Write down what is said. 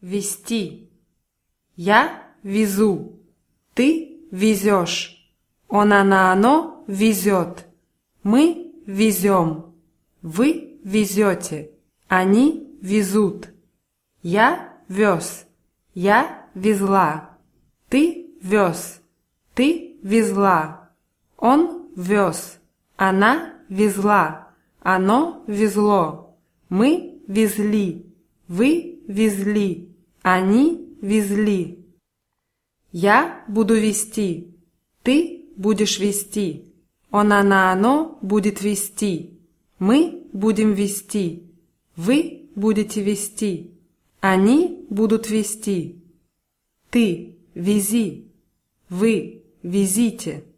вести. Я везу. Ты везешь. Он, она, оно везет. Мы везем. Вы везете. Они везут. Я вез. Я везла. Ты вез. Ты везла. Он вез. Она везла. Оно везло. Мы везли. Вы везли. Они везли. Я буду вести. Ты будешь вести. Он, она, оно будет вести. Мы будем вести. Вы будете вести. Они будут вести. Ты вези. Вы везите.